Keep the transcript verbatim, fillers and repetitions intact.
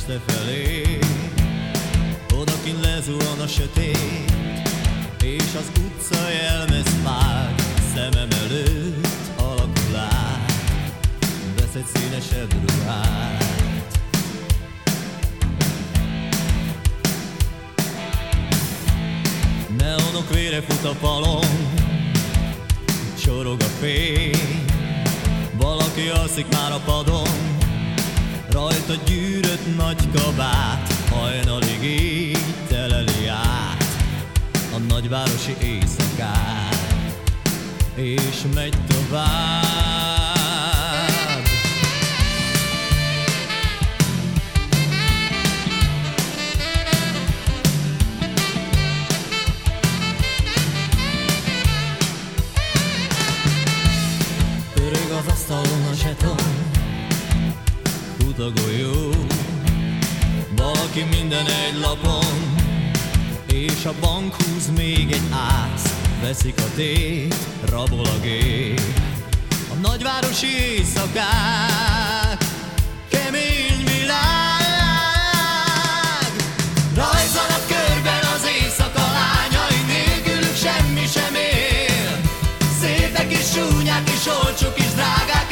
este felé, odakint lezuhan a sötét, és az utca jelmez fák szemem előtt alakul át, vesz egy színesebb ruhát. Neonok vére fut a falon, csorog a fény, valaki alszik már a padon, rajta gyűrött nagy kabát, hajnalig így teleli át a nagyvárosi éjszakát, és megy tovább. Örög az asztalon a zseton, fut a golyó, valaki minden egy lapon, és a bank húz még egy ász, veszik a tét, rabol a gép. A nagyvárosi éjszakák, kemény világ, rajzanak körben az éjszaka lányai, nélkülük semmi sem él. Szépek és csúnyák és olcsók és drágák,